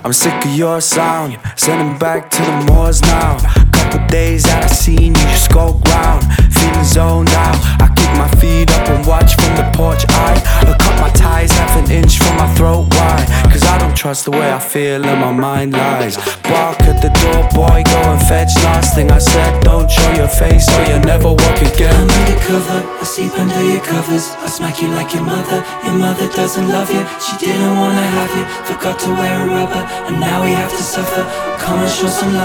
I'm sick of your sound, sending back to the moors now. Couple days that I seen you skulk round, feeling zoned out. I kick my feet up and watch from the porch. I cut my ties half an inch from my throat. Why? Cause I don't trust the way I feel and my mind lies. Walk at the door, boy, go and fetch. Last thing I said, don't show your face or you'll never walk again. I'm undercover, I sleep under your covers. I smack you like your mother doesn't love you. She didn't wanna have you, forgot to wear a rubber, and now we have to suffer. Come and show some love.